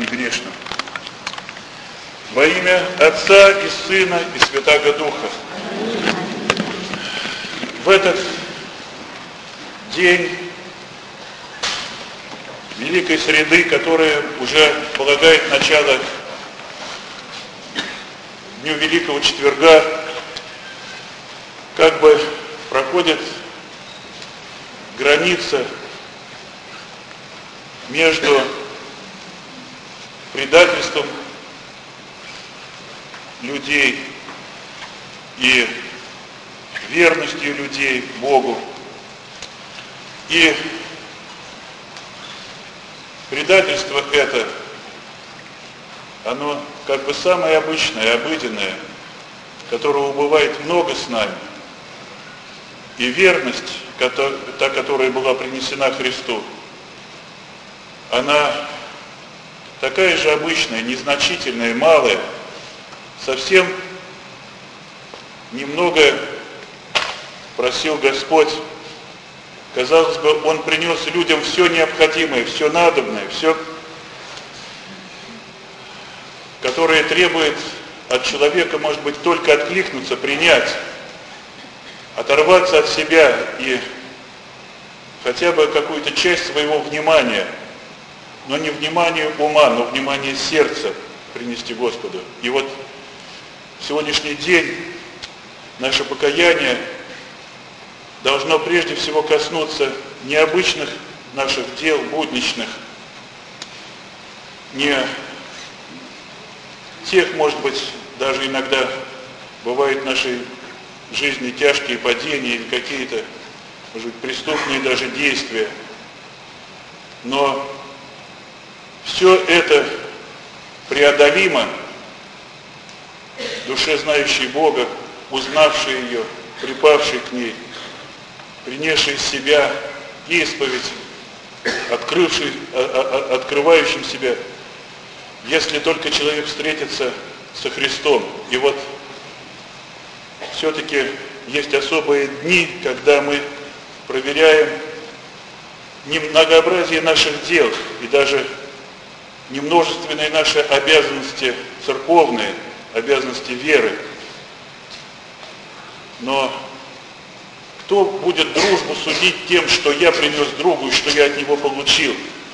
грешным. Во имя Отца и Сына и Святаго Духа. В этот день Великой Среды, которая уже полагает начало Дню Великого Четверга, как бы проходит граница между предательством людей и верностью людей Богу. И предательство это, оно как бы самое обычное, обыденное, которого бывает много с нами. И верность, та, которая была принесена Христу, она такая же обычная, незначительная, малая, совсем немного просил Господь. Казалось бы, Он принес людям все необходимое, все надобное, все, которое требует от человека, может быть, только откликнуться, принять, оторваться от себя и хотя бы какую-то часть своего внимания, но не внимание ума, но внимание сердца принести Господу. И вот в сегодняшний день наше покаяние должно прежде всего коснуться необычных наших дел, будничных, не тех, может быть, даже иногда бывают в нашей жизни тяжкие падения или какие-то, может быть, преступные даже действия. Но все это преодолимо душе, знающей Бога, узнавшей ее, припавшей к ней, принесшей себя исповедь, открывающим себя, если только человек встретится со Христом. И вот все-таки есть особые дни, когда мы проверяем не многообразие наших дел и даже не множественные наши обязанности церковные, обязанности веры. Но кто будет дружбу судить тем, что я принес другу и что я от него получил?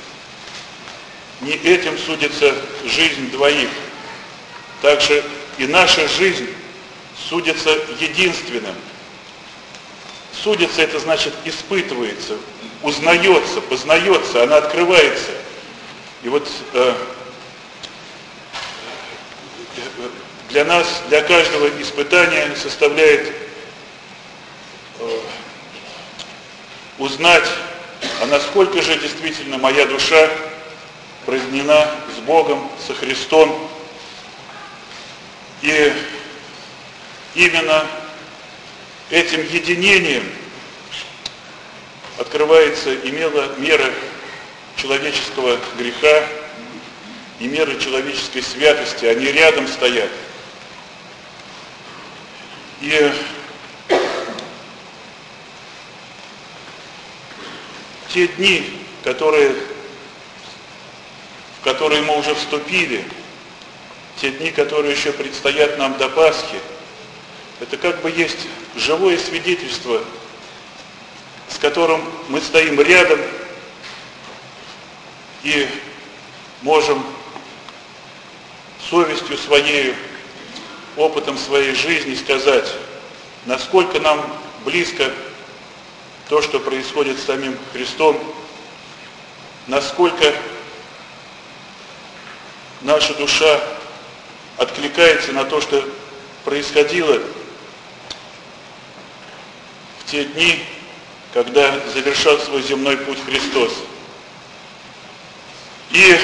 Не этим судится жизнь двоих. Также и наша жизнь судится единственным. Судится, это значит испытывается, узнается, познается, она открывается. И вот для нас, для каждого испытания составляет узнать, а насколько же действительно моя душа проединена с Богом, со Христом. И именно этим единением открывается и мера человеческого греха, и мера человеческой святости. Они рядом стоят. И те дни, в которые мы уже вступили, те дни, которые еще предстоят нам до Пасхи, это как бы есть живое свидетельство, с которым мы стоим рядом и можем совестью своей, опытом своей жизни сказать, насколько нам близко то, что происходит с самим Христом, насколько наша душа откликается на то, что происходило в те дни, когда завершал свой земной путь Христос. И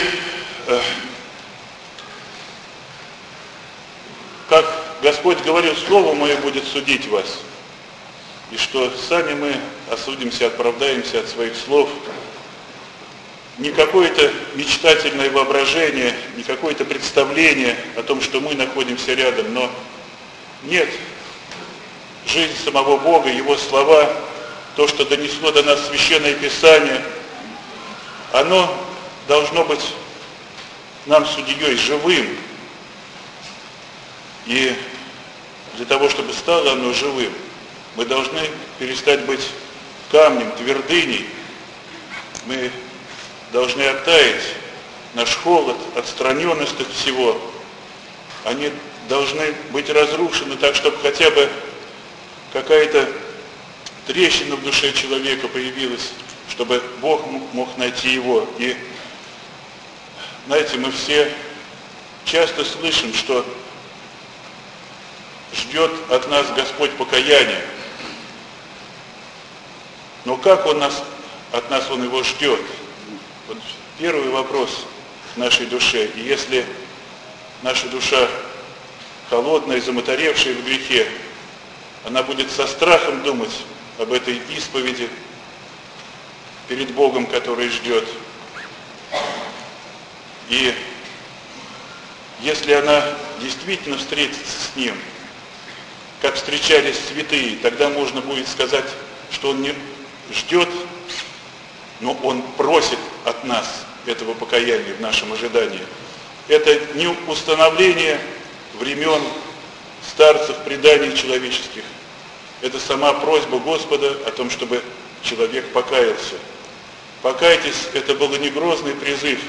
как Господь говорил, Слово Мое будет судить вас, и что сами мы осудимся, оправдаемся от своих слов. Не какое-то мечтательное воображение, не какое-то представление о том, что мы находимся рядом, но нет. Жизнь самого Бога, Его слова, то, что донесло до нас Священное Писание, оно должно быть нам судьей живым. И для того, чтобы стало оно живым, мы должны перестать быть камнем, твердыней. Мы должны оттаять наш холод, отстраненность от всего. Они должны быть разрушены так, чтобы хотя бы какая-то трещина в душе человека появилась, чтобы Бог мог найти его. И, знаете, мы все часто слышим, что ждет от нас Господь покаяния. Но как от нас Он его ждет? Вот первый вопрос в нашей душе. И если наша душа холодная, замоторевшая в грехе, она будет со страхом думать об этой исповеди перед Богом, который ждет. И если она действительно встретится с Ним, как встречались святые, тогда можно будет сказать, что Он не ждет, но Он просит от нас этого покаяния в нашем ожидании. Это не установление времен старцев, преданий человеческих. Это сама просьба Господа о том, чтобы человек покаялся. Покайтесь, это был не грозный призыв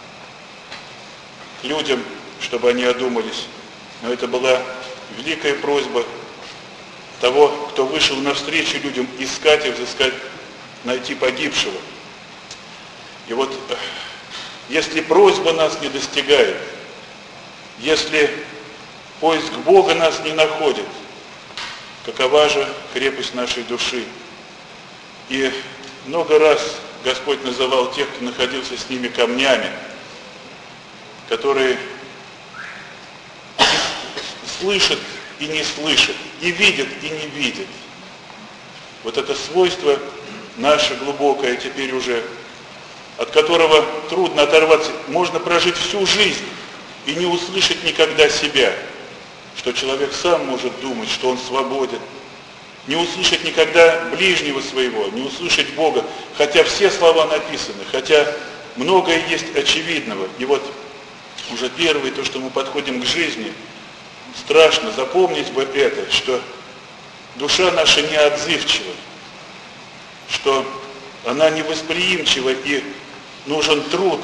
к людям, чтобы они одумались, но это была великая просьба того, кто вышел навстречу людям, искать и взыскать, найти погибшего. И вот, если просьба нас не достигает, если поиск Бога нас не находит, какова же крепость нашей души? И много раз Господь называл тех, кто находился с ними, камнями, которые слышат и не слышат, и видят и не видят. Вот это свойство наше глубокое теперь уже, от которого трудно оторваться. Можно прожить всю жизнь и не услышать никогда себя, что человек сам может думать, что он свободен. Не услышать никогда ближнего своего, не услышать Бога, хотя все слова написаны, хотя многое есть очевидного. И вот уже первое, то, что мы подходим к жизни, страшно, запомнить бы это, что душа наша неотзывчива, что она невосприимчива, и нужен труд,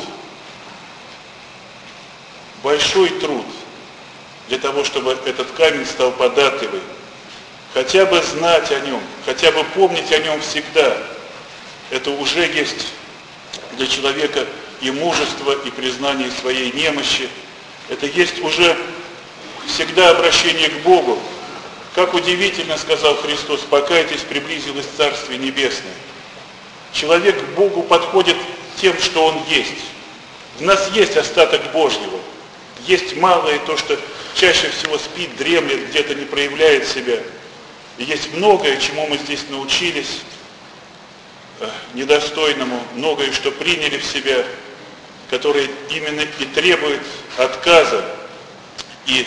большой труд, для того, чтобы этот камень стал податливый. Хотя бы знать о нем, хотя бы помнить о нем всегда. Это уже есть для человека и мужество, и признание своей немощи. Это есть уже всегда обращение к Богу. Как удивительно, сказал Христос, покайтесь, приблизилось Царствие Небесное. Человек к Богу подходит тем, что он есть. В нас есть остаток Божьего. Есть малое, то, что чаще всего спит, дремлет, где-то не проявляет себя. И есть многое, чему мы здесь научились, недостойному, многое, что приняли в себя, которое именно и требует отказа и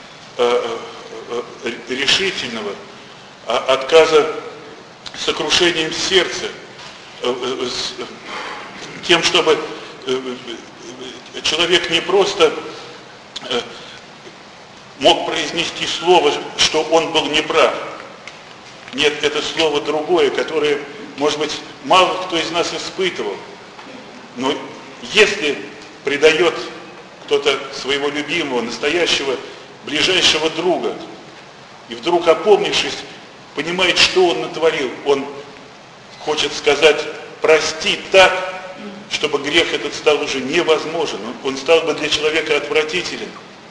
решительного, отказа сокрушением сердца, тем, чтобы человек не просто мог произнести слово, что он был неправ. Нет, это слово другое, которое, может быть, мало кто из нас испытывал. Но если предает кто-то своего любимого, настоящего, ближайшего друга, и вдруг, опомнившись, понимает, что он натворил, он хочет сказать «прости» так, чтобы грех этот стал уже невозможен, он стал бы для человека отвратителен,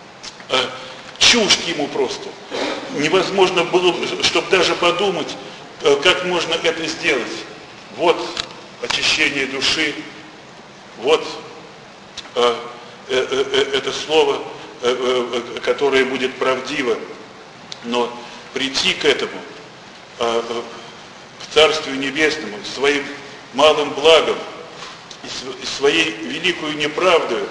чужд ему просто. Невозможно было, чтобы даже подумать, как можно это сделать. Вот очищение души, вот это слово, которое будет правдиво, но прийти к этому, к Царствию Небесному, своим малым благом, и своей великую неправдою,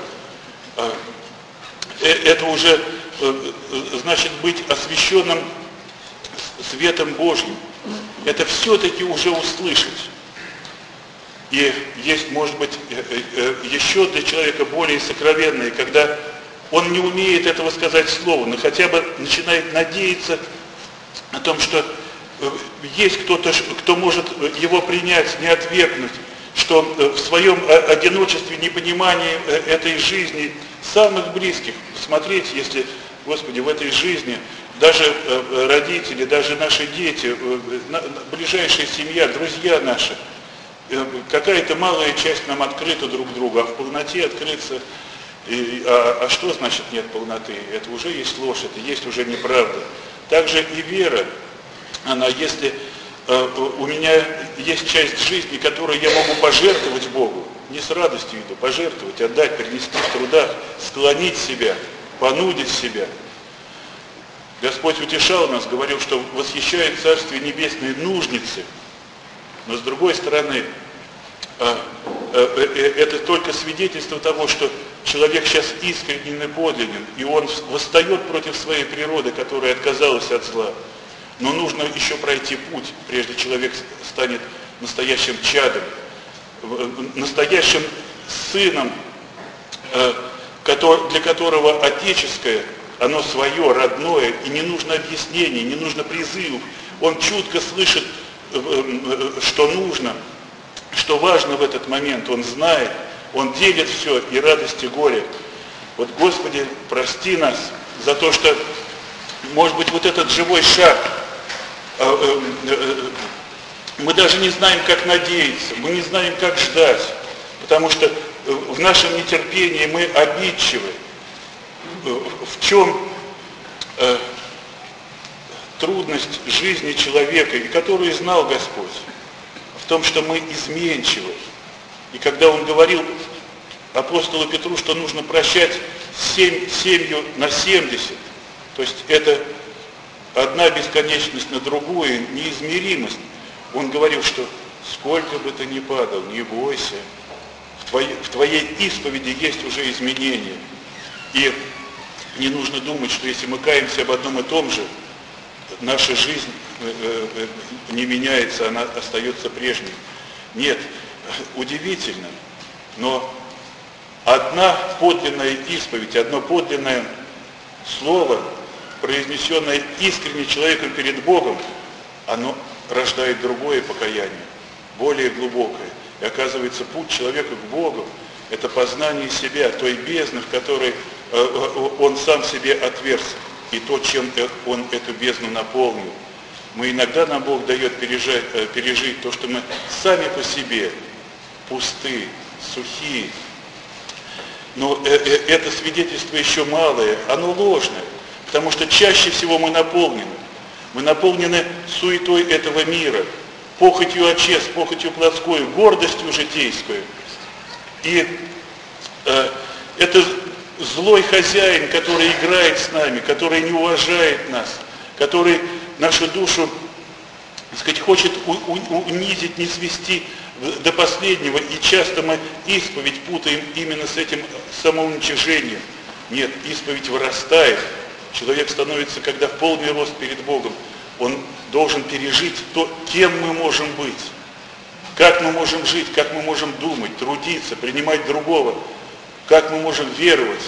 это уже значит быть освященным светом Божьим. Это все-таки уже услышать. И есть, может быть, еще для человека более сокровенные, когда он не умеет этого сказать словом, но хотя бы начинает надеяться о том, что есть кто-то, кто может его принять, не отвергнуть, что в своем одиночестве, непонимании этой жизни самых близких, смотреть, если, Господи, в этой жизни даже родители, даже наши дети, ближайшая семья, друзья наши, какая-то малая часть нам открыта друг другу, а в полноте открыться, а что значит нет полноты? Это уже есть ложь, это есть уже неправда. Также и вера, она, если у меня есть часть жизни, которую я могу пожертвовать Богу, не с радостью иду, пожертвовать, отдать, принести в трудах, склонить себя, понудить себя. Господь утешал нас, говорил, что восхищает Царствие Небесное нужницы, но с другой стороны, это только свидетельство того, что человек сейчас искренен и подлинен, и он восстает против своей природы, которая отказалась от зла. Но нужно еще пройти путь, прежде человек станет настоящим чадом, настоящим сыном, для которого отеческое, оно свое, родное, и не нужно объяснений, не нужно призывов. Он чутко слышит, что нужно, что важно в этот момент, он знает, он делит все, и радость, и горе. Вот, Господи, прости нас за то, что, может быть, вот этот живой шаг, мы даже не знаем, как надеяться, мы не знаем, как ждать, потому что в нашем нетерпении мы обидчивы. В чем трудность жизни человека, и которую знал Господь? В том, что мы изменчивы. И когда Он говорил апостолу Петру, что нужно прощать семью на 70, то есть это одна бесконечность на другую, неизмеримость, Он говорил, что сколько бы ты ни падал, не бойся, в твоей исповеди есть уже изменения. И не нужно думать, что если мы каемся об одном и том же, наша жизнь не меняется, она остается прежней. Нет, удивительно, но одна подлинная исповедь, одно подлинное слово, произнесенное искренне человеком перед Богом, оно рождает другое покаяние, более глубокое. И оказывается, путь человека к Богу – это познание себя, той бездны, в которой он сам себе отверз, и то, чем он эту бездну наполнил. Нам Бог дает пережить то, что мы сами по себе пусты, сухие. Но это свидетельство еще малое, оно ложное, потому что чаще всего мы наполнены суетой этого мира, похотью очес, похотью плотской, гордостью житейскую. И это злой хозяин, который играет с нами, который не уважает нас, который нашу душу, так сказать, хочет унизить, не свести до последнего, и часто мы исповедь путаем именно с этим самоуничижением. Нет, исповедь вырастает, человек становится, когда в полный рост перед Богом, он должен пережить то, кем мы можем быть, как мы можем жить, как мы можем думать, трудиться, принимать другого, как мы можем веровать,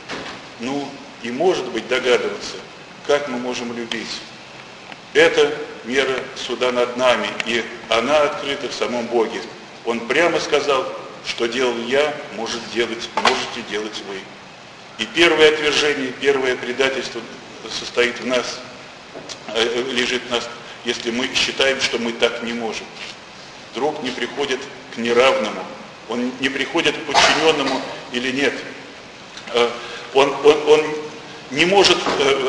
и, может быть, догадываться, как мы можем любить. Это мера суда над нами, и она открыта в самом Боге. Он прямо сказал, что делал я, можете делать вы. И первое отвержение, первое предательство состоит в нас, лежит в нас, если мы считаем, что мы так не можем. Друг не приходит к неравному, он не приходит к подчиненному или нет. Он не может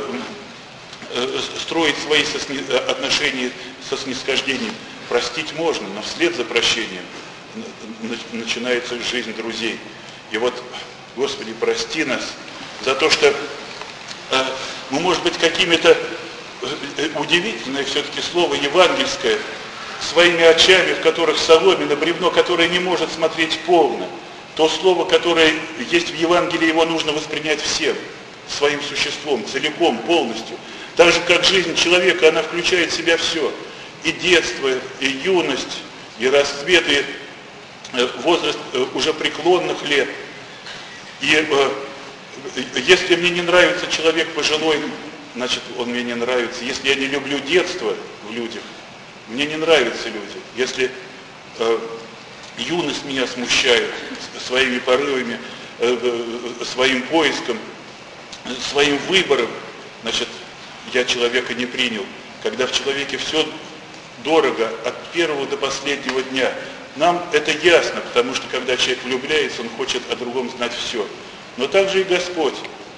строить свои отношения со снисхождением. Простить можно, но вслед за прощением начинается жизнь друзей. И вот, Господи, прости нас за то, что мы, может быть, какими-то удивительное все-таки слово евангельское, своими очами, в которых соломина, бревно, которое не может смотреть полно. То слово, которое есть в Евангелии, его нужно воспринять всем, своим существом, целиком, полностью. Так же, как жизнь человека, она включает в себя все. И детство, и юность, и расцвет, возраст уже преклонных лет. И если мне не нравится человек пожилой, значит, он мне не нравится. Если я не люблю детство в людях, мне не нравятся люди. Если юность меня смущает своими порывами, своим поиском, своим выбором, значит, я человека не принял. Когда в человеке все дорого от первого до последнего дня, нам это ясно, потому что когда человек влюбляется, он хочет о другом знать все. Но также и Господь.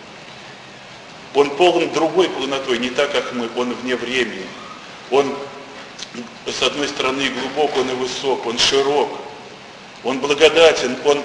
Он полон другой полнотой, не так, как мы, он вне времени. Он, с одной стороны, глубок, он и высок, он широк, он благодатен, он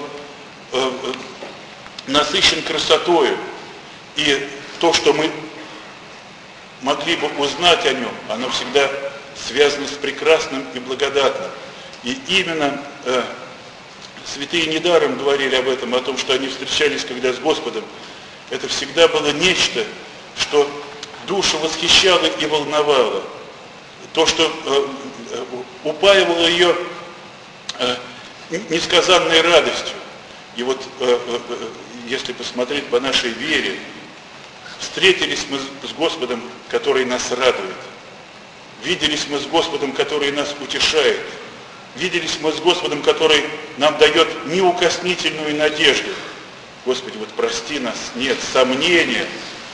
насыщен красотою. И то, что мы могли бы узнать о нем, оно всегда связано с прекрасным и благодатным. И именно святые недаром говорили об этом, о том, что они встречались когда с Господом. Это всегда было нечто, что душу восхищало и волновало. То, что упаивало ее несказанной радостью. И вот если посмотреть по нашей вере, встретились мы с Господом, который нас радует. Виделись мы с Господом, который нас утешает. Виделись мы с Господом, который нам дает неукоснительную надежду. Господи, вот прости нас, нет, сомнения,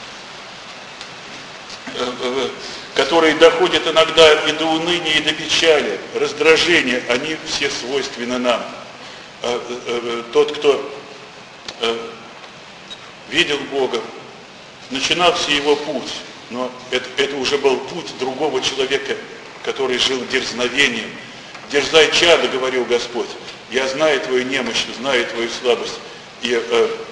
которые доходят иногда и до уныния, и до печали, раздражения, они все свойственны нам. Тот, кто видел Бога, начинался его путь, но это уже был путь другого человека, который жил дерзновением. Дерзай, чадо, говорил Господь, я знаю твою немощь, знаю твою слабость, и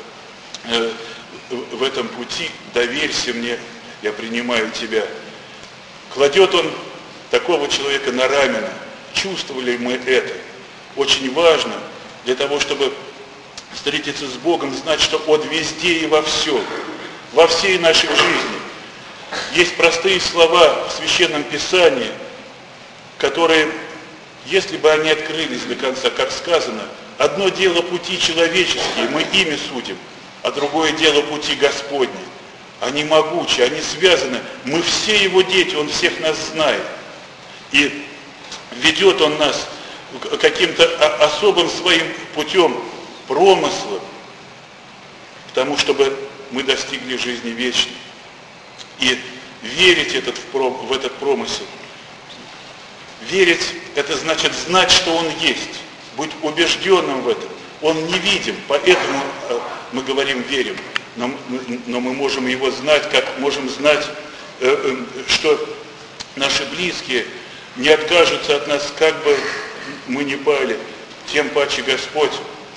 в этом пути доверься мне, я принимаю тебя. Кладет он такого человека на рамена. Чувствовали мы это? Очень важно для того, чтобы встретиться с Богом, знать, что Он везде и во всем, во всей нашей жизни. Есть простые слова в Священном Писании, которые, если бы они открылись до конца, как сказано, одно дело пути человеческие, мы ими судим, а другое дело пути Господни. Они могучи, они связаны, мы все Его дети, Он всех нас знает. И ведет Он нас каким-то особым своим путем, промыслом, к тому, чтобы мы достигли жизни вечной. И верить в этот промысел. Верить – это значит знать, что Он есть, быть убежденным в этом. Он невидим, поэтому мы говорим «верим». Но мы можем Его знать, как можем знать, что наши близкие не откажутся от нас, как бы мы ни пали, тем паче Господь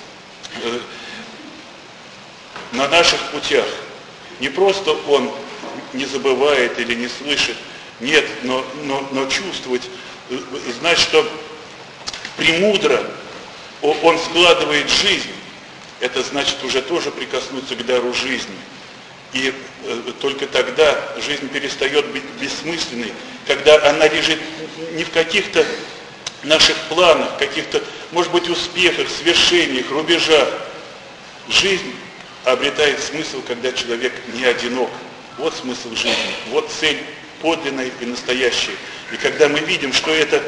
на наших путях. Не просто Он не забывает или не слышит, нет, но чувствовать, знать, что премудро Он складывает жизнь. Это значит уже тоже прикоснуться к дару жизни. И только тогда жизнь перестает быть бессмысленной, когда она лежит не в каких-то наших планах, каких-то, может быть, успехах, свершениях, рубежах. Жизнь обретает смысл, когда человек не одинок. Вот смысл жизни, вот цель подлинная и настоящая. И когда мы видим, что это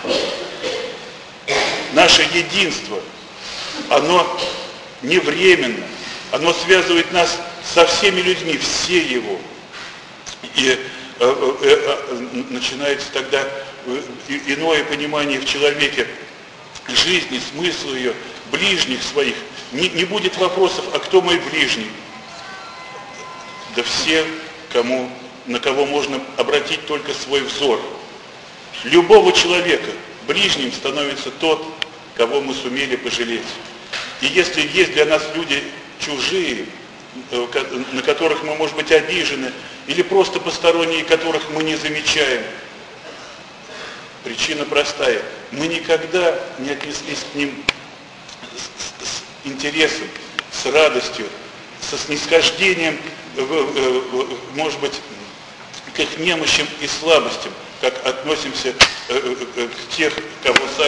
наше единство, оно не временно, оно связывает нас со всеми людьми, все Его. И начинается тогда иное понимание в человеке жизни, смысла ее, ближних своих. Не будет вопросов, а кто мой ближний? Да все, на кого можно обратить только свой взор. Любого человека ближним становится тот, кого мы сумели пожалеть. И если есть для нас люди чужие, на которых мы, может быть, обижены, или просто посторонние, которых мы не замечаем, причина простая. Мы никогда не отнеслись к ним с интересом, с радостью, со снисхождением, может быть, к их немощам и слабостям, как относимся к тех, кого сами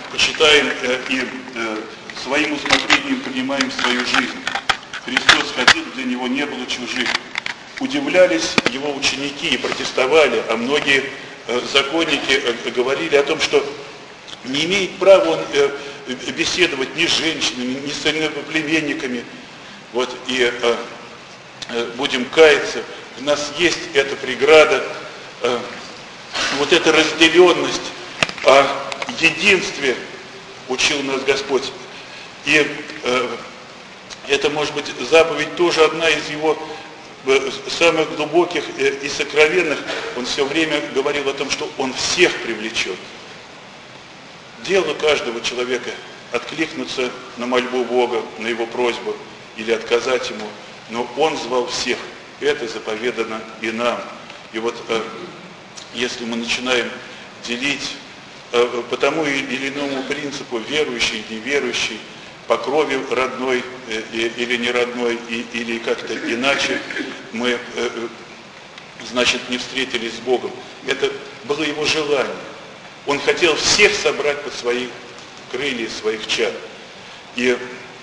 почитаем и своим усмотрением принимаем свою жизнь. Христос ходил, для него не было чужих. Удивлялись его ученики и протестовали, а многие законники говорили о том, что не имеет права он беседовать ни с женщинами, ни с племенниками. Вот, и будем каяться, у нас есть эта преграда, вот эта разделенность, о единстве учил нас Господь. И это, может быть, заповедь тоже одна из его самых глубоких и сокровенных. Он все время говорил о том, что он всех привлечет. Дело каждого человека откликнуться на мольбу Бога, на его просьбу или отказать ему, но он звал всех. Это заповедано и нам. И вот если мы начинаем делить по тому или иному принципу, верующий, неверующий, по крови родной или не родной, или как-то иначе, мы, значит, не встретились с Богом. Это было его желание. Он хотел всех собрать под свои крылья, своих чад. И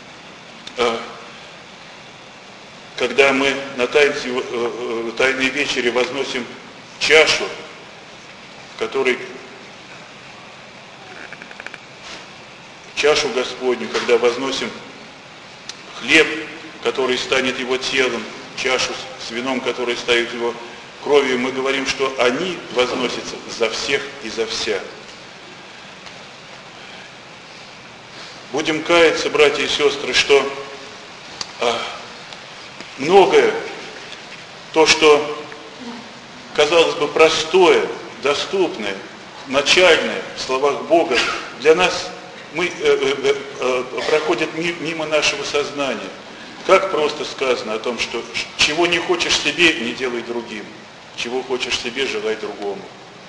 когда мы на Тайной вечере возносим чашу, в которой чашу Господню, когда возносим хлеб, который станет его телом, чашу с вином, который станет его кровью, мы говорим, что они возносятся за всех и за вся. Будем каяться, братья и сестры, что многое, то, что, казалось бы, простое, доступное, начальное в словах Бога, для нас проходит мимо нашего сознания. Как просто сказано о том, что чего не хочешь себе, не делай другим. Чего хочешь себе, желай другому.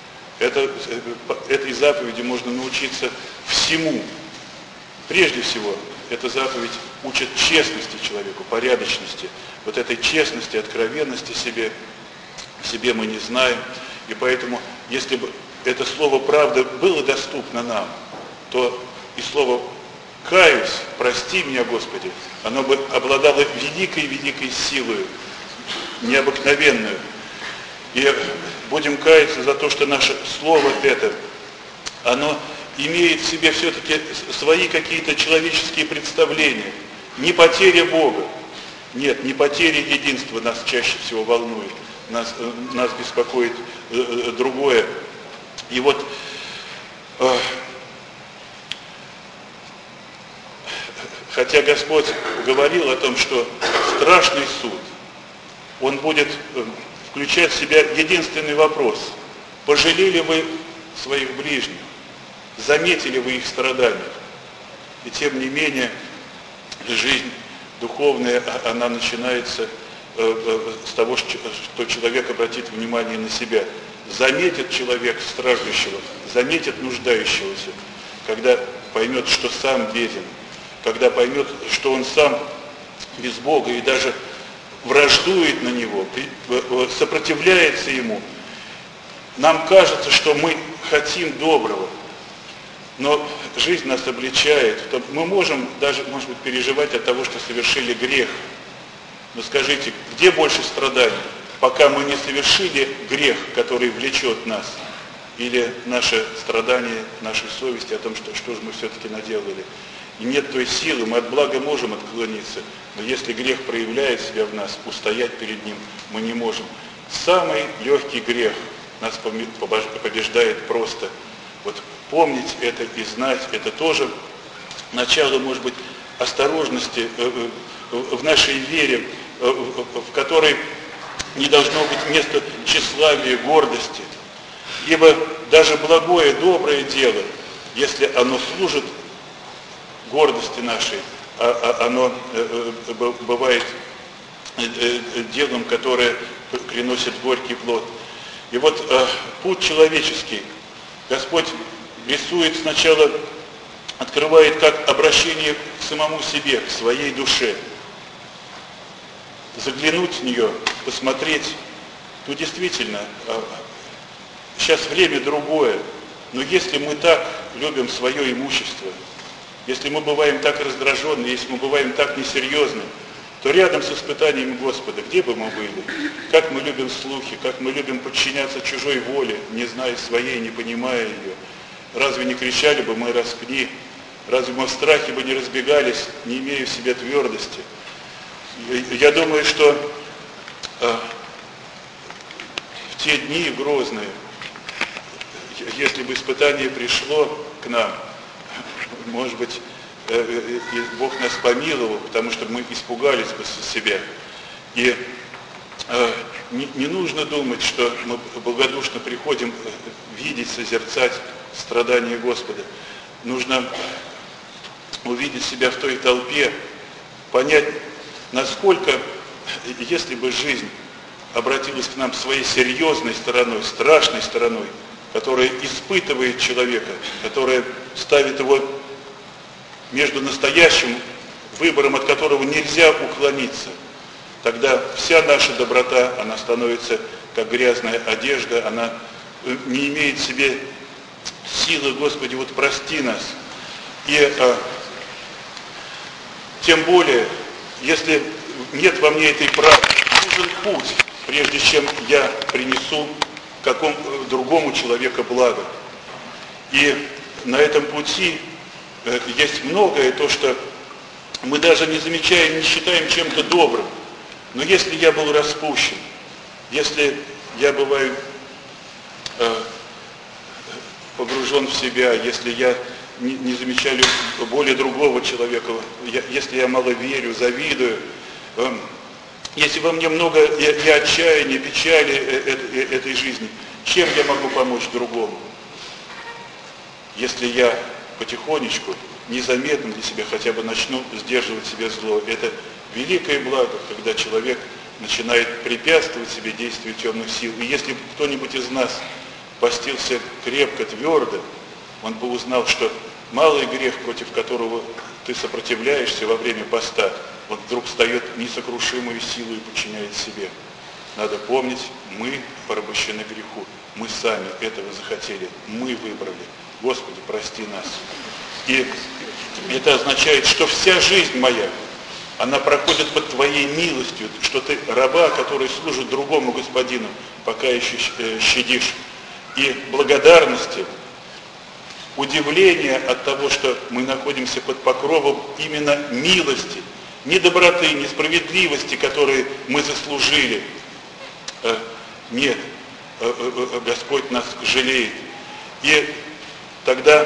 Этой заповеди можно научиться всему. Прежде всего, эта заповедь учит честности человеку, порядочности. Вот этой честности, откровенности себе мы не знаем. И поэтому, если бы это слово «правда» было доступно нам, то и слово «каюсь», «прости меня, Господи», оно бы обладало великой силой, необыкновенную. И будем каяться за то, что наше слово это, оно имеет в себе все-таки свои какие-то человеческие представления. Не потеря Бога. Нет, не потеря единства нас чаще всего волнует. Нас беспокоит другое. И вот хотя Господь говорил о том, что страшный суд, Он будет включать в себя единственный вопрос. Пожалели вы своих ближних? Заметили вы их страдания? И тем не менее, жизнь духовная, она начинается с того, что человек обратит внимание на себя. Заметит человек страждущего, заметит нуждающегося, когда поймет, что сам беден, когда поймет, что он сам без Бога и даже враждует на Него, сопротивляется Ему. Нам кажется, что мы хотим доброго, но жизнь нас обличает. Мы можем даже, может быть, переживать от того, что совершили грех. Но скажите, где больше страданий? Пока мы не совершили грех, который влечет нас, или наше страдание, нашей совести о том, что же мы все-таки наделали. И нет той силы, мы от блага можем отклониться, но если грех проявляет себя в нас, устоять перед ним мы не можем. Самый легкий грех нас побеждает просто. Вот помнить это и знать, это тоже начало, может быть, осторожности в нашей вере, в которой не должно быть места тщеславия, гордости. Ибо даже благое, доброе дело, если оно служит гордости нашей, оно бывает делом, которое приносит горький плод. И вот путь человеческий Господь рисует сначала, открывает как обращение к самому себе, к своей душе. Заглянуть в нее, посмотреть, действительно, сейчас время другое, но если мы так любим свое имущество, если мы бываем так раздраженны, если мы бываем так несерьезны, то рядом с испытаниями Господа, где бы мы были, как мы любим слухи, как мы любим подчиняться чужой воле, не зная своей, не понимая ее, разве не кричали бы мы «распни», разве мы в страхе бы не разбегались, не имея в себе твердости? Я думаю, что в те дни грозные, если бы испытание пришло к нам, может быть, Бог нас помиловал, потому что мы испугались бы себя. И не нужно думать, что мы благодушно приходим видеть, созерцать страдания Господа. Нужно увидеть себя в той толпе, понять, насколько, если бы жизнь обратилась к нам своей серьезной стороной, страшной стороной, которая испытывает человека, которая ставит его между настоящим выбором, от которого нельзя уклониться, тогда вся наша доброта, она становится как грязная одежда, она не имеет в себе силы. Господи, вот прости нас. И тем более, если нет во мне этой правды, нужен путь, прежде чем я принесу другому человеку благо. И на этом пути есть многое, то, что мы даже не замечаем, не считаем чем-то добрым. Но если я был распущен, если я бываю погружен в себя, если я не замечаю боли другого человека, если я мало верю, завидую, если во мне много и отчаяния, печали этой жизни, чем я могу помочь другому? Если я потихонечку, незаметно для себя хотя бы начну сдерживать себе зло. Это великое благо, когда человек начинает препятствовать себе действию темных сил. И если кто-нибудь из нас постился крепко, твердо, он бы узнал, что малый грех, против которого ты сопротивляешься во время поста, он вдруг встает несокрушимую силу и подчиняет себе. Надо помнить, мы порабощены греху. Мы сами этого захотели, мы выбрали. Господи, прости нас. И это означает, что вся жизнь моя, она проходит под Твоей милостью, что Ты раба, который служит другому господину, пока еще щадишь. И благодарности, удивления от того, что мы находимся под покровом именно милости, не доброты, не справедливости, которые мы заслужили. Нет, Господь нас жалеет. И тогда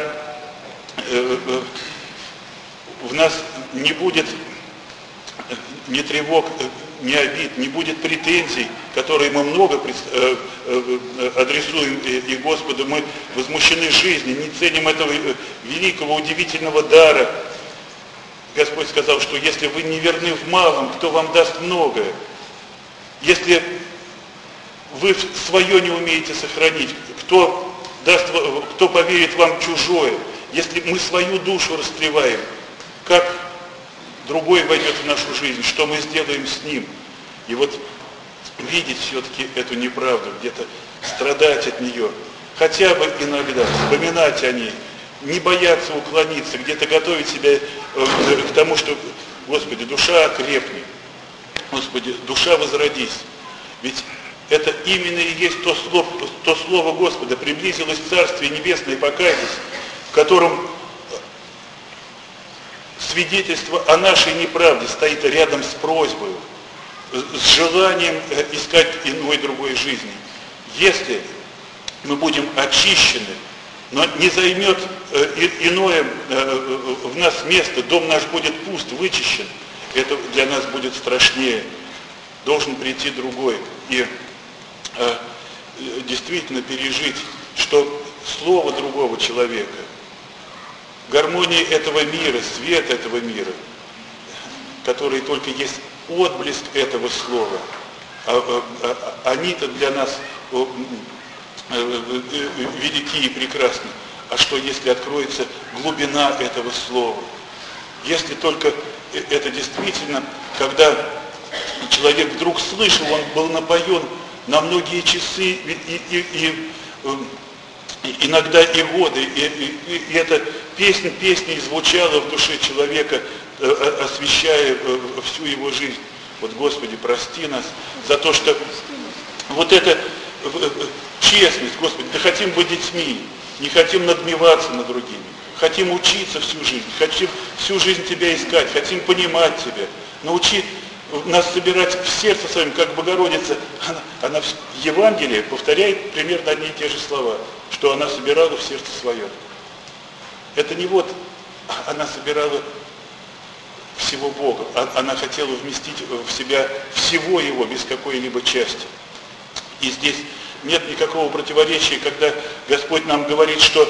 в нас не будет ни тревог, ни обид, не будет претензий, которые мы много адресуем и Господу. Мы возмущены жизнью, не ценим этого великого, удивительного дара. Господь сказал, что если вы не верны в малом, кто вам даст многое? Если вы свое не умеете сохранить, кто поверит вам чужое? Если мы свою душу растлеваем, как другой войдет в нашу жизнь, что мы сделаем с ним? И вот видеть все-таки эту неправду, где-то страдать от нее, хотя бы иногда вспоминать о ней, не бояться уклониться, где-то готовить себя к тому, что, Господи, душа окрепни, Господи, душа возродись. Ведь это именно и есть то слово Господа: приблизилось Царствие Небесное, покайтесь, в котором свидетельство о нашей неправде стоит рядом с просьбой, с желанием искать иной другой жизни. Если мы будем очищены, но не займет иное в нас место, дом наш будет пуст, вычищен, это для нас будет страшнее. Должен прийти другой и действительно пережить, что слово другого человека, гармония этого мира, свет этого мира, который только есть отблеск этого слова, они-то для нас велики и прекрасны. А что, если откроется глубина этого слова? Если только это действительно, когда человек вдруг слышал, он был напоен на многие часы и иногда и годы, и эта песня звучала в душе человека, освещая всю его жизнь. Вот, Господи, прости нас за то, что вот эта честность, Господи, да хотим быть детьми, не хотим надмеваться над другими, хотим учиться всю жизнь, хотим всю жизнь Тебя искать, хотим понимать Тебя. Научи нас собирать в сердце своем, как Богородица. Она в Евангелии повторяет примерно одни и те же слова, что она собирала в сердце своем. Это не вот она собирала всего Бога, она хотела вместить в себя всего Его без какой-либо части. И здесь нет никакого противоречия, когда Господь нам говорит, что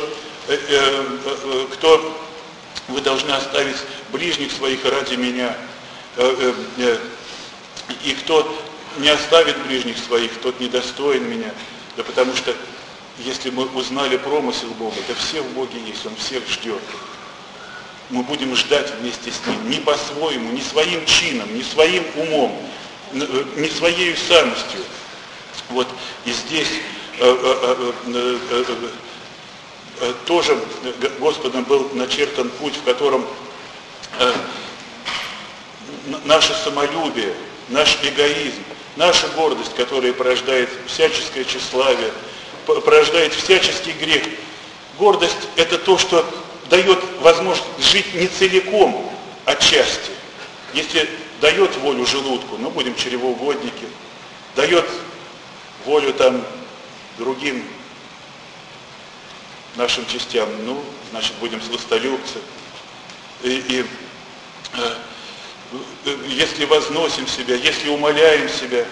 вы должны оставить ближних своих ради меня, и кто не оставит ближних своих, тот недостоин меня. Да потому что если мы узнали промысел Бога, да все в Боге есть, Он всех ждет. Мы будем ждать вместе с Ним, не по-своему, не своим чином, не своим умом, не своей самостью. Вот и здесь тоже Господом был начертан путь, в котором наше самолюбие, наш эгоизм, наша гордость, которая порождает всяческое тщеславие, порождает всяческий грех. Гордость – это то, что дает возможность жить не целиком, а части. Если дает волю желудку, ну будем чревоугодники, дает волю там другим нашим частям, ну, значит, будем сластолюбцы. Если возносим себя, если умаляем себя,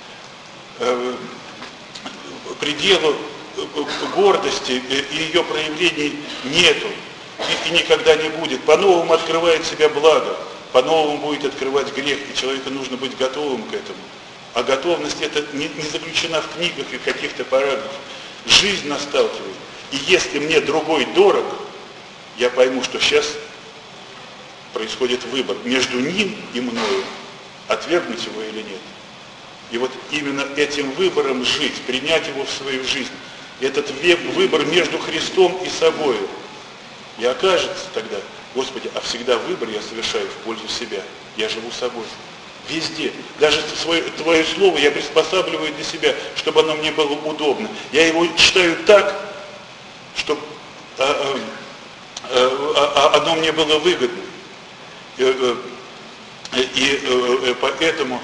пределу гордости и ее проявлений нету и никогда не будет. По-новому открывает себя благо, по-новому будет открывать грех, и человеку нужно быть готовым к этому. А готовность это не заключена в книгах и каких-то параграфах. Жизнь нас сталкивает. И если мне другой дорог, я пойму, что сейчас происходит выбор между ним и мною, отвергнуть его или нет. И вот именно этим выбором жить, принять его в свою жизнь, этот выбор между Христом и собою. И окажется тогда, Господи, а всегда выбор я совершаю в пользу себя. Я живу собой. Везде. Даже Твое Слово я приспосабливаю для себя, чтобы оно мне было удобно. Я его читаю так, чтобы оно мне было выгодно. И поэтому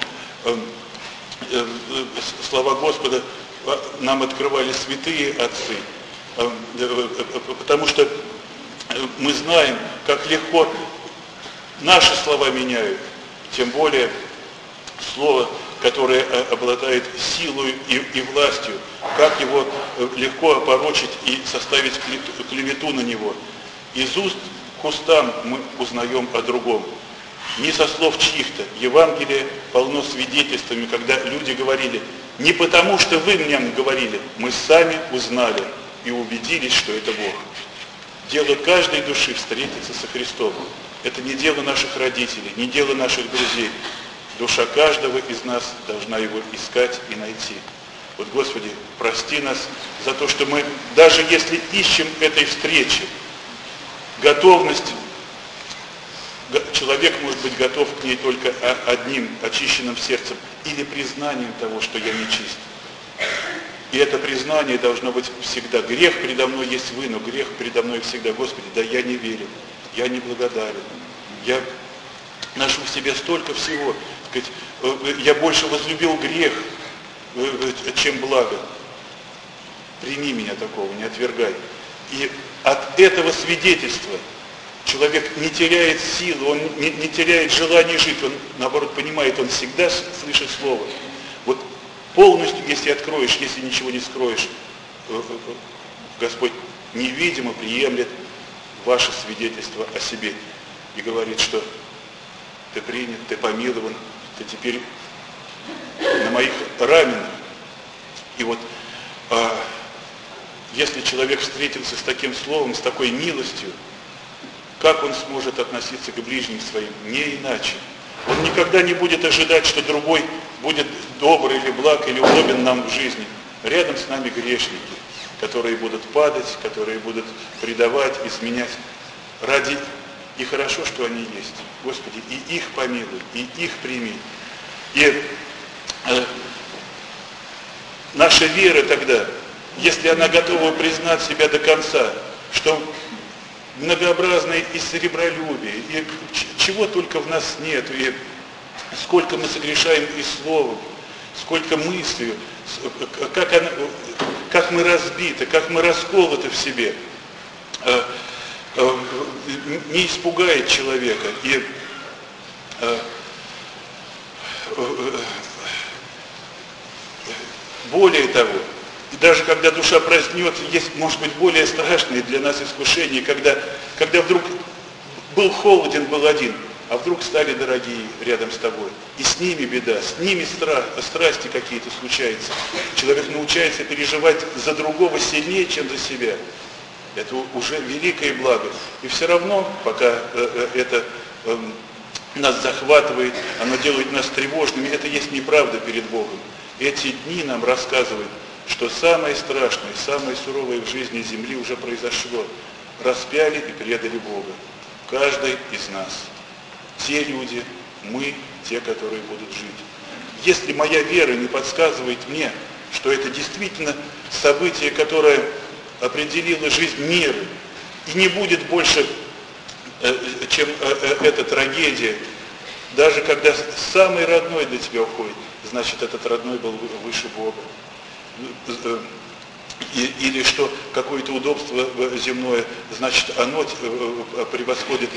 слова Господа нам открывали святые отцы, потому что мы знаем, как легко наши слова меняют, тем более слово, которое обладает силой и властью, как его легко опорочить и составить клевету на него. Из уст к устам мы узнаем о другом. Не со слов чьих-то. Евангелие полно свидетельствами, когда люди говорили, не потому что вы мне говорили, мы сами узнали и убедились, что это Бог. Дело каждой души встретиться со Христом. Это не дело наших родителей, не дело наших друзей. Душа каждого из нас должна его искать и найти. Вот, Господи, прости нас за то, что мы, даже если ищем этой встречи, готовность, человек может быть готов к ней только одним очищенным сердцем или признанием того, что я нечист. И это признание должно быть всегда. Грех передо мной есть вы, но грех передо мной всегда. Господи, да я не верен, я не благодарен. Я ношу в себе столько всего. Я больше возлюбил грех, чем благо. Прими меня такого, не отвергай. И от этого свидетельства человек не теряет силы, он не теряет желание жить, он наоборот понимает, он всегда слышит Слово. Вот полностью, если откроешь, если ничего не скроешь, Господь невидимо приемлет ваше свидетельство о себе и говорит, что ты принят, ты помилован, ты теперь на моих раменах. И вот если человек встретился с таким словом, с такой милостью, как он сможет относиться к ближним своим? Не иначе. Он никогда не будет ожидать, что другой будет добр или благ, или удобен нам в жизни. Рядом с нами грешники. которые будут падать, которые будут предавать, изменять. Ради и хорошо, что они есть. Господи, и их помилуй, и их прими. И наша вера тогда, если она готова признать себя до конца, что многообразное и серебролюбие, и чего только в нас нет, и сколько мы согрешаем и словом, сколько мыслью, как мы разбиты, как мы расколоты в себе, не испугает человека. И более того, и даже когда душа проснется, есть, может быть, более страшные для нас искушения, когда вдруг был холоден, был один, а вдруг стали дорогие рядом с тобой. И с ними беда, с ними страсти какие-то случаются. Человек научается переживать за другого сильнее, чем за себя. Это уже великое благо. И все равно, пока это нас захватывает, оно делает нас тревожными, это есть неправда перед Богом. Эти дни нам рассказывают, что самое страшное, самое суровое в жизни земли уже произошло. Распяли и предали Бога. Каждый из нас. Те люди, мы, те, которые будут жить. Если моя вера не подсказывает мне, что это действительно событие, которое определило жизнь мира, и не будет больше, чем эта трагедия, даже когда самый родной для тебя уходит, значит, этот родной был выше Бога. Или что какое-то удобство земное, значит, оно превосходит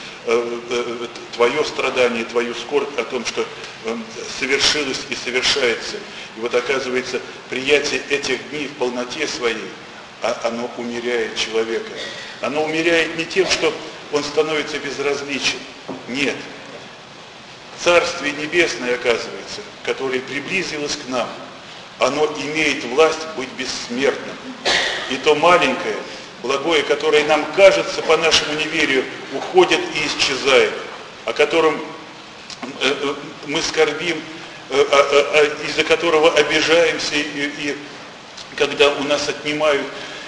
твое страдание, твою скорбь о том, что совершилось и совершается. И вот оказывается, приятие этих дней в полноте своей, оно умеряет человека. Оно умеряет не тем, что он становится безразличен. Нет. Царствие Небесное, оказывается, которое приблизилось к нам, оно имеет власть быть бессмертным. И то маленькое, благое, которое нам кажется по нашему неверию, уходит и исчезает, о котором мы скорбим, из-за которого обижаемся, и когда у нас отнимают,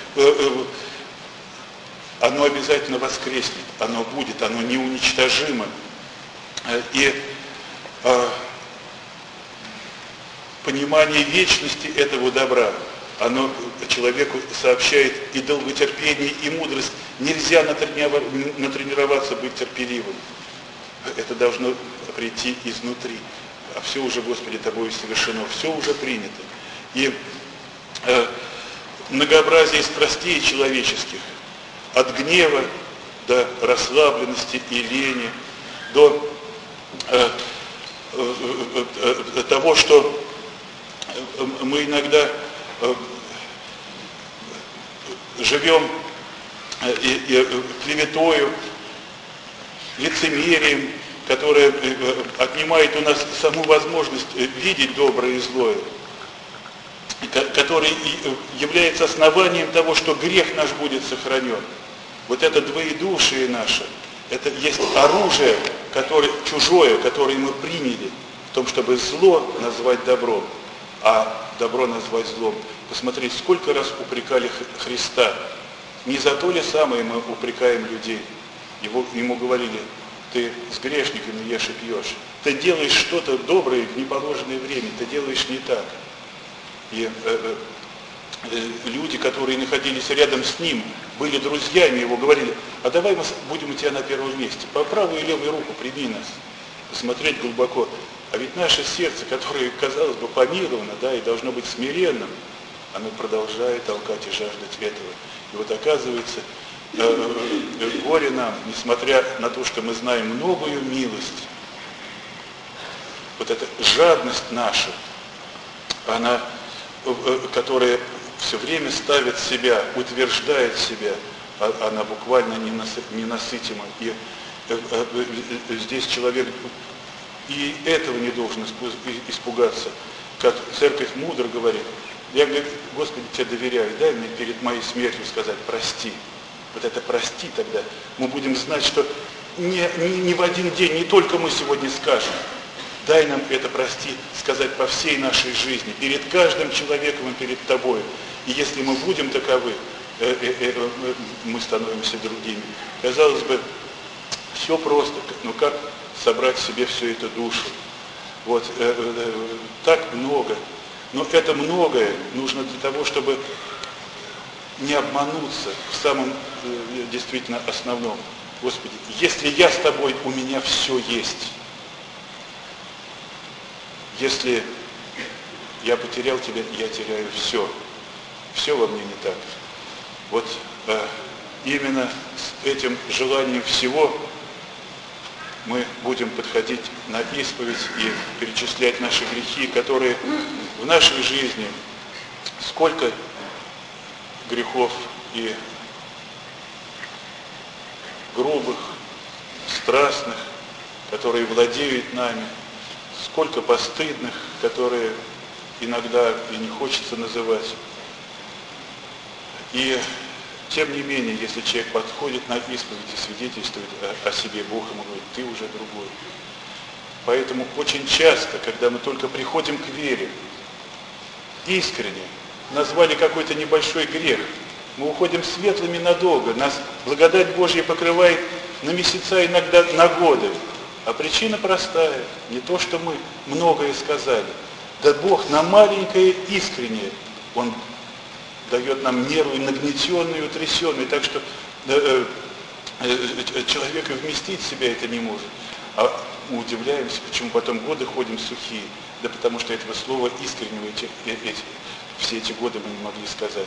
оно обязательно воскреснет, оно будет, оно неуничтожимо. И понимание вечности этого добра, оно человеку сообщает и долготерпение, и мудрость. Нельзя натренироваться быть терпеливым. Это должно прийти изнутри. А все уже, Господи, Тобою совершено, все уже принято. И многообразие страстей человеческих, от гнева до расслабленности и лени, до того, что мы иногда живем клеветою, лицемерием, которое отнимает у нас саму возможность видеть доброе и злое, который является основанием того, что грех наш будет сохранен. Вот это двоедушие наше, это есть оружие, чужое, которое мы приняли в том, чтобы зло назвать добром, а добро назвать злом. Посмотрите, сколько раз упрекали Христа. Не за то ли самое мы упрекаем людей? Ему говорили: ты с грешниками ешь и пьешь. Ты делаешь что-то доброе в неположенное время, ты делаешь не так. И люди, которые находились рядом с ним, были друзьями его, говорили: а давай мы будем у тебя на первом месте, по правую и левую руку прими нас. Посмотреть глубоко. А ведь наше сердце, которое, казалось бы, помиловано, да, и должно быть смиренным, оно продолжает толкать и жаждать этого. И вот оказывается, горе нам, несмотря на то, что мы знаем многую милость, вот эта жадность наша, она, которая все время ставит себя, утверждает себя, она буквально ненасытима. И здесь человек и этого не должен испугаться. Как церковь мудро говорит: я, говорю, Господи, тебе доверяю, дай мне перед моей смертью сказать прости. Вот это прости тогда. Мы будем знать, что не в один день, не только мы сегодня скажем, дай нам это прости, сказать по всей нашей жизни, перед каждым человеком и перед Тобой. И если мы будем таковы, мы становимся другими. Казалось бы, все просто, но как собрать в себе всю эту душу? Вот, так много. Но это многое нужно для того, чтобы не обмануться в самом действительно основном. Господи, если я с Тобой, у меня все есть. Если я потерял Тебя, я теряю все. Все во мне не так. Вот именно с этим желанием всего мы будем подходить на исповедь и перечислять наши грехи, которые в нашей жизни, сколько грехов и грубых, страстных, которые владеют нами, сколько постыдных, которые иногда и не хочется называть. И тем не менее, если человек подходит на исповедь и свидетельствует о себе, Бог ему говорит, ты уже другой. Поэтому очень часто, когда мы только приходим к вере, искренне назвали какой-то небольшой грех, мы уходим светлыми надолго, нас благодать Божья покрывает на месяца, иногда на годы. А причина простая, не то, что мы многое сказали, да Бог на маленькое искреннее, Он дает нам нервы нагнетенные, утрясенные, так что человек и вместить в себя это не может. А мы удивляемся, почему потом годы ходим сухие. Да потому что этого слова искреннего все эти годы мы не могли сказать.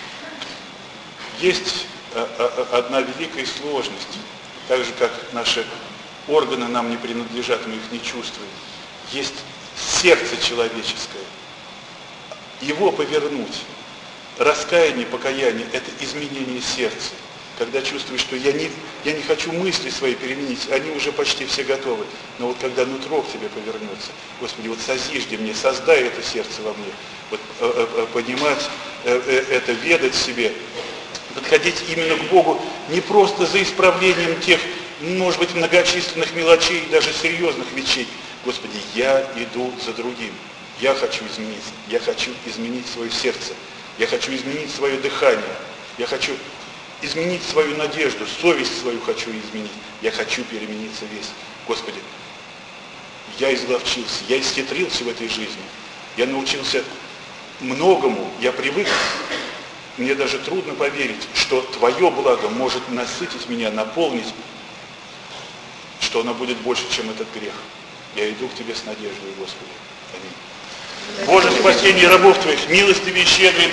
Есть одна великая сложность, так же как наши органы нам не принадлежат, мы их не чувствуем. Есть сердце человеческое. Его повернуть. Раскаяние, покаяние – это изменение сердца. Когда чувствуешь, что я не хочу мысли свои переменить, они уже почти все готовы. Но вот когда нутро к тебе повернется, Господи, вот созижди мне, создай это сердце во мне. Вот понимать это, ведать себе, подходить именно к Богу не просто за исправлением тех, может быть, многочисленных мелочей, даже серьезных вещей. Господи, я иду за другим. Я хочу измениться. Я хочу изменить свое сердце. Я хочу изменить свое дыхание. Я хочу изменить свою надежду, совесть свою хочу изменить. Я хочу перемениться весь. Господи, я изловчился, я исхитрился в этой жизни. Я научился многому, я привык. Мне даже трудно поверить, что Твое благо может насытить меня, наполнить, что оно будет больше, чем этот грех. Я иду к Тебе с надеждой, Господи. Аминь. Боже, спасение рабов Твоих, милостивый и щедрый,